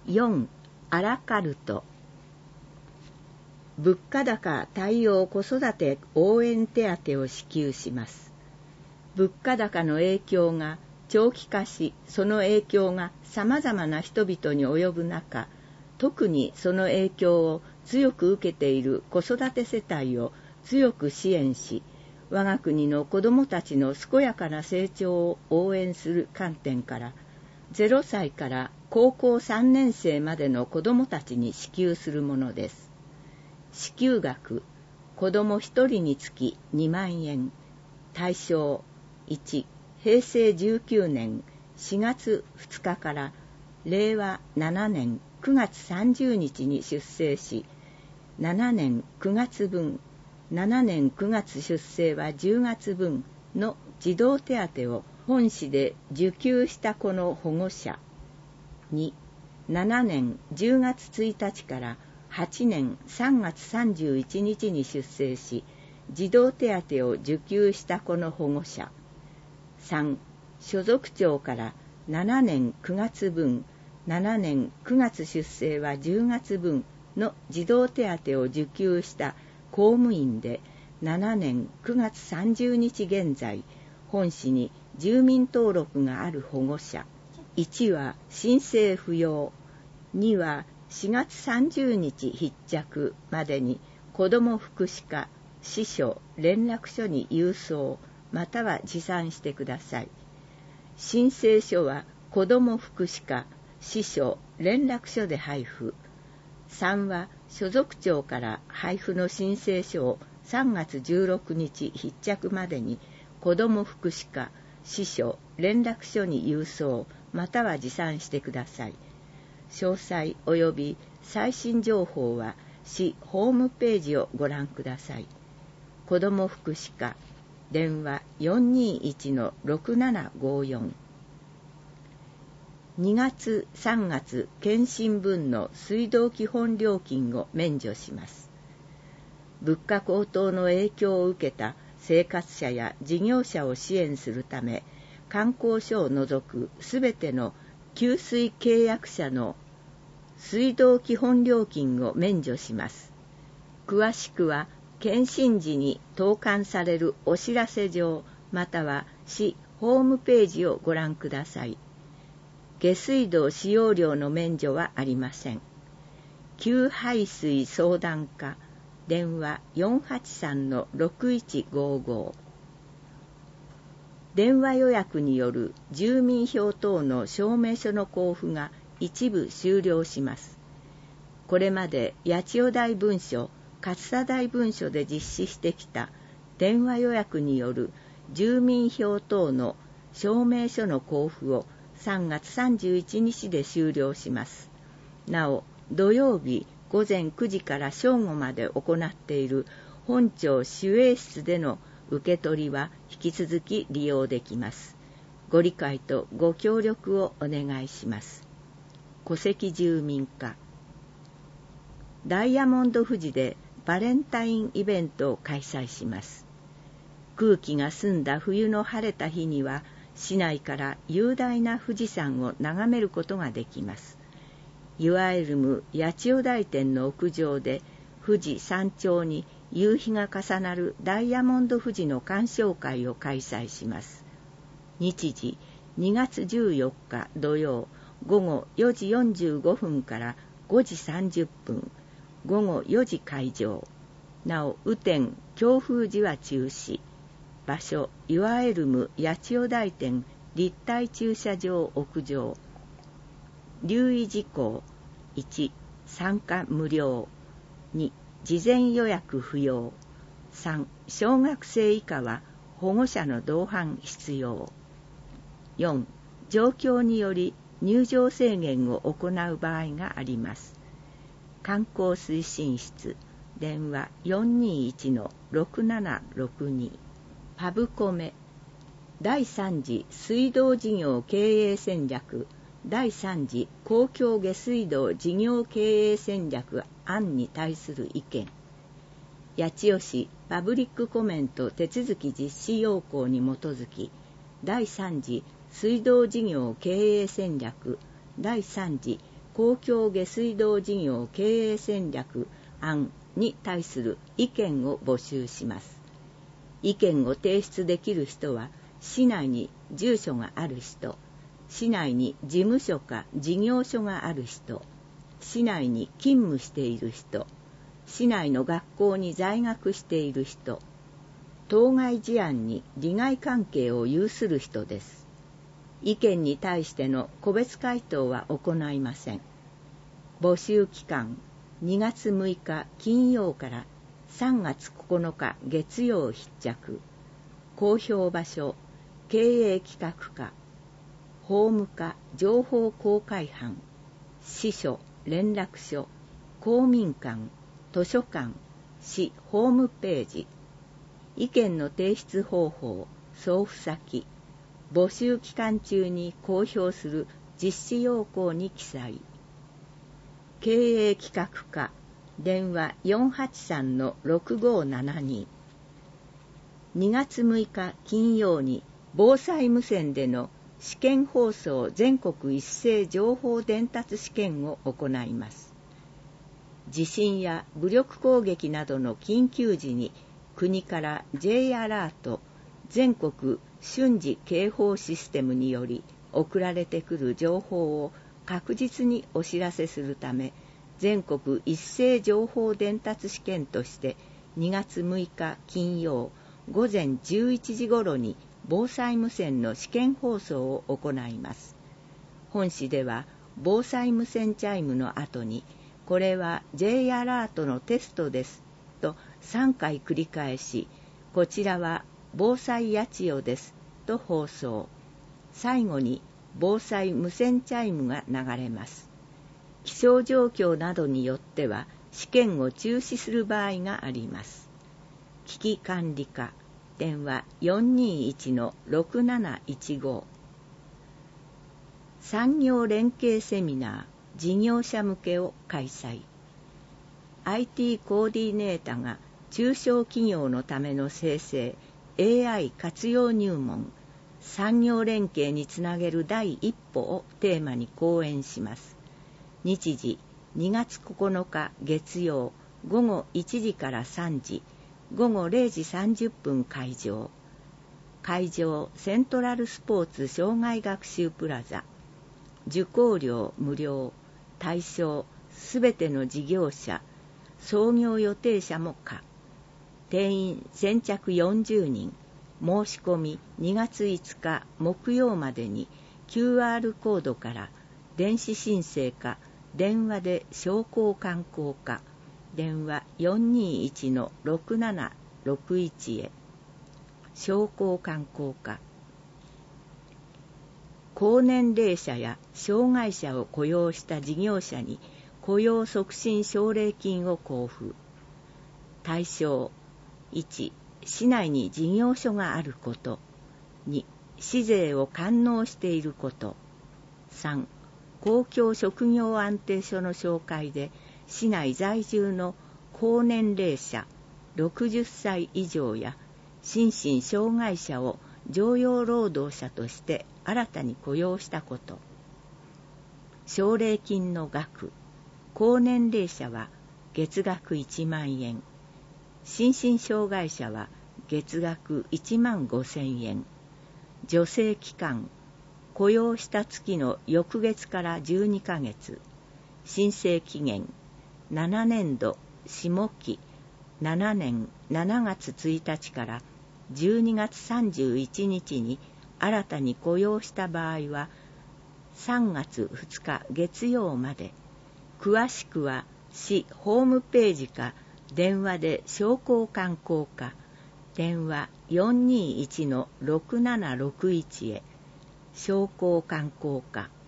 4. アラカルト。物価高対応子育て応援手当を支給します。物価高の影響が長期化し、その影響が様々な人々に及ぶ中、特にその影響を強く受けている子育て世帯を強く支援し、我が国の子どもたちの健やかな成長を応援する観点から、0歳から高校3年生までの子どもたちに支給するものです。支給額、子ども1人につき2万円。対象、1、平成19年4月2日から令和7年9月30日に出生し、7年9月分、7年9月出生は10月分の児童手当を本市で受給した子の保護者。2、7年10月1日から8年3月31日に出生し、児童手当を受給した子の保護者。3、所属庁から7年9月分、7年9月出生は10月分の児童手当を受給した公務員で、7年9月30日現在、本市に住民登録がある保護者。1は申請不要。2は4月30日必着までに子ども福祉課、支所、連絡所に郵送、または持参してください。申請書は子ども福祉課、支所、連絡所で配布。3は所属庁から配布の申請書を3月16日必着までに子ども福祉課、支所、連絡所に郵送、または持参してください。詳細及び最新情報は市ホームページをご覧ください。子ども福祉課、電話 421-6754。2月3月検診分の水道基本料金を免除します。物価高騰の影響を受けた生活者や事業者を支援するため、観光所を除くすべての給水契約者の水道基本料金を免除します。詳しくは検診時に投函されるお知らせ状、または市ホームページをご覧ください。下水道使用料の免除はありません。給排水相談課、電話 483-6155。電話予約による住民票等の証明書の交付が一部終了します。これまで八千代台分署、勝田台分署で実施してきた電話予約による住民票等の証明書の交付を3月31日で終了します。なお、土曜日午前9時から正午まで行っている本庁守衛室での受け取りは引き続き利用できます。ご理解とご協力をお願いします。戸籍住民課。ダイヤモンド富士でバレンタインイベントを開催します。空気が澄んだ冬の晴れた日には、市内から雄大な富士山を眺めることができます。いわゆる八千代台店の屋上で富士山頂に夕日が重なるダイヤモンド富士の鑑賞会を開催します。日時2月14日土曜午後4時45分から5時30分、午後4時開場。なお、雨天、強風時は中止。場所、いわゆる八千代台店立体駐車場屋上。留意事項。1、参加無料。2、事前予約不要。3、小学生以下は保護者の同伴必要。4、状況により入場制限を行う場合があります。観光推進室、電話 421-6762。パブコメ、第3次水道事業経営戦略、第3次公共下水道事業経営戦略案に対する意見。八千代市パブリックコメント手続き実施要項に基づき、第3次水道事業経営戦略、第3次公共下水道事業経営戦略案に対する意見を募集します。意見を提出できる人は、市内に住所がある人、市内に事務所か事業所がある人、市内に勤務している人、市内の学校に在学している人、当該事案に利害関係を有する人です。意見に対しての個別回答は行いません。募集期間、2月6日金曜から3月9日月曜必着。公表場所、経営企画課、法務課情報公開班、支所、連絡所、公民館、図書館、市ホームページ。意見の提出方法、送付先、募集期間中に公表する実施要項に記載。経営企画課、電話 483-6572。2月6日金曜に防災無線での試験放送全国一斉情報伝達試験を行います。地震や武力攻撃などの緊急時に国から J アラート全国瞬時警報システムにより送られてくる情報を確実にお知らせするため、全国一斉情報伝達試験として2月6日金曜午前11時頃に防災無線の試験放送を行います。本市では防災無線チャイムの後に、これは J アラートのテストですと3回繰り返し、こちらは防災八千代ですと放送。最後に防災無線チャイムが流れます。気象状況などによっては試験を中止する場合があります。危機管理課、電話 421-6715。産業連携セミナー、事業者向けを開催。IT コーディネータが中小企業のための生成、AI 活用入門、産業連携につなげる第一歩をテーマに講演します。日時2月9日月曜午後1時から3時、午後0時30分会場。会場セントラルスポーツ障害学習プラザ。受講料無料。対象すべての事業者、創業予定者も可。定員先着40人。申し込み2月5日木曜までに QR コードから電子申請か電話で商工観光課、電話 421-6761 へ。商工観光課。高年齢者や障害者を雇用した事業者に雇用促進奨励金を交付。対象1、市内に事業所があること。2、市税を完納していること。3、公共職業安定所の紹介で市内在住の高年齢者60歳以上や心身障害者を常用労働者として新たに雇用したこと。奨励金の額、高年齢者は月額1万円、心身障害者は月額1万5,000円、助成期間、雇用した月の翌月から12ヶ月、申請期限、7年度下期7年7月1日から12月31日に新たに雇用した場合は、3月2日月曜まで。詳しくは市ホームページか電話で商工観光課、電話 421-6761 へ。商工観光課。